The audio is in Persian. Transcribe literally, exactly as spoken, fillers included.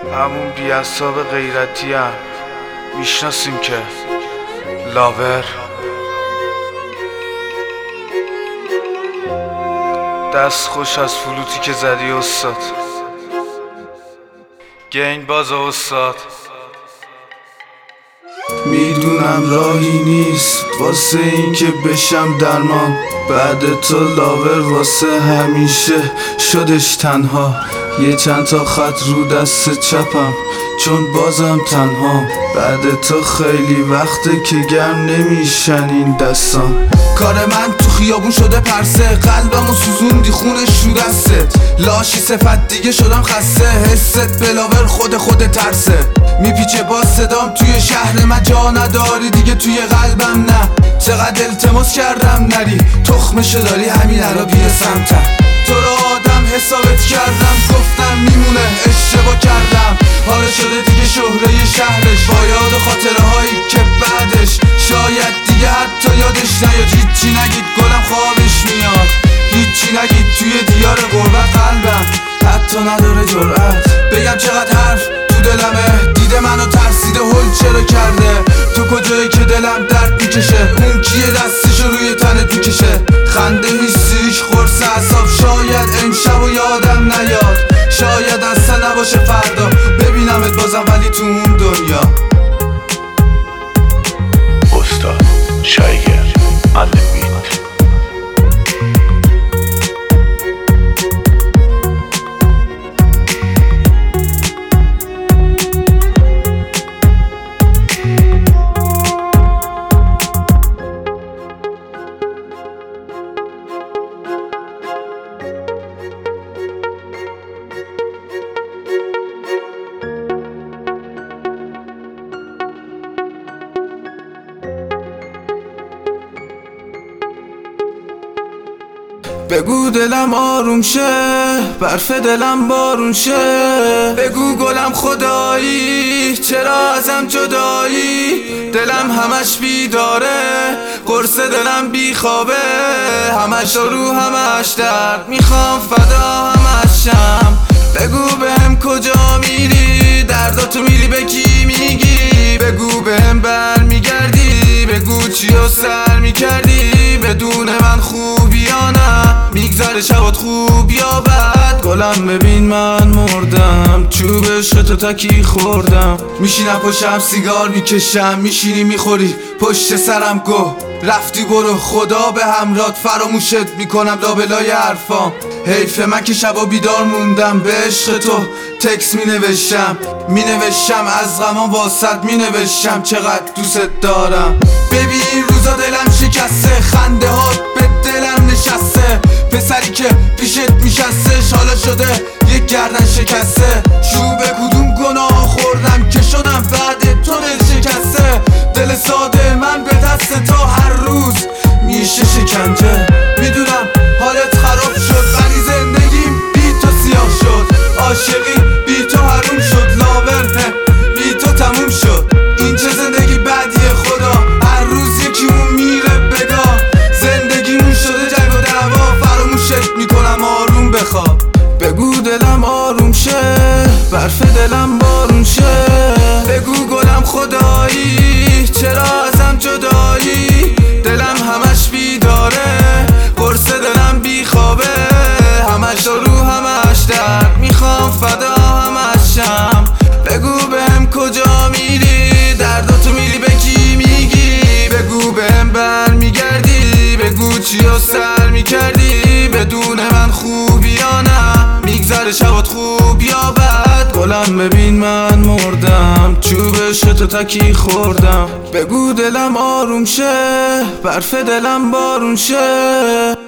همون بیعصاب غیرتی هم میشناسیم که لاور دست خوش از فلوتی که زدی استاد. گنگ باز استاد. میدونم راهی نیست واسه این که بشم درمان بعد تو لاور واسه همیشه شدش تنها. یه چند تا خط رو دست چپم چون بازم تنها. بعد تو خیلی وقته که گرم نمیشن این دستان. کار من تو خیابون شده پرسه، قلبمو سوزوندی خونش رو دستت. لاشی صفت دیگه شدم خسته، حست بلاور خود خود ترسه. میپیچه با صدام توی شهر من، جا نداری دیگه توی قلبم نه. چقدر التماس کردم نری، تخمشو داری همین الان بیا سمتم. تو رو آدم حسابت کردم، گفتم میمونه اشتباه کردم. حالا شده دیگه شهره شهرش، با یاد و خاطره هایی که بعدش شاید دیگه حتی یادش نیاد. هیچی نگید گلم خوابش میاد، هیچی نگید توی دیار غربت قلبم حتی نداره جرأت بگم چقدر حرف تو دلمه. دیده منو ترسیده هل چرا کرده، تو کجایی که دلم درد میکشه. اون کیه دستشو روی تنت میکشه، خنده هیستریش قرص اعصاب. شاید امشب و یادم نیاد، شاید اصلا نباشه فردا ببینمت بازم ولی تو اون دنیا. استاد شایگر علوید. بگو دلم آروم شه، برف دلم بارون شه. بگو گلم خدایی چرا ازم جدایی. دلم همش بیداره، قرص دلم بیخوابه. همش رو همش درد میخوام فدا همشم. بگو بهم کجا میری، درداتو میری به کی میگی. بگو بهم بر میگردی، بگو چیو سر میکردی. بدون من خوبی یا نه، میگذره شبات خوب یا بد. گلم ببین من مردم، چوب عشق تو تکی خوردم. میشینم پشتم سیگار میکشم، میشینی میخوری پشت سرم. گو رفتی برو، خدا به همرات فراموشت میکنم لابلای حرفام. حیف من که شبا بیدار موندم، به عشق تو تکس مینوشتم. مینوشتم از غمان واسد مینوشتم چقدر دوست دارم. ببین روزا دلم شکسته، خنده ها به دلم نشسته. پسری که پیشت میشسته حالا شده یک گردن شکسته. چوب کدوم گناه خوردم که شدم بعد تو دل شکسته. دل ساده من به دست تو هر روز میشه شکنجه. میدونم حالت خراب شد ولی زندگیم بی تو سیاه شد. عاشقی بی تو حروم شد، لاور بی تو تموم شد. این چه زندگی بدیه خدا، هر روز یکی اون میره بگاه. زندگیمون شده جنگ و دعوا، فراموشت میکنم آروم بخواب. بگو دلم آروم شه، برف دلم بارون شه. بگو گلم خدایی چرا ازم جدایی. دلم همش بیداره، قرص دلم بیخوابه. همش رو همش درد میخوام فدا همشم. بگو بهم کجا میری، درداتو میری به کی میگی. بگو بهم بر میگردی، بگو چیو سر میکردی. بدون من خوبی یا نه، میگذره شبات خوب یا بد. گلم ببین من مردم، چوب عشق تو تکی خوردم. بگو دلم آروم شه، برف دلم بارون شه.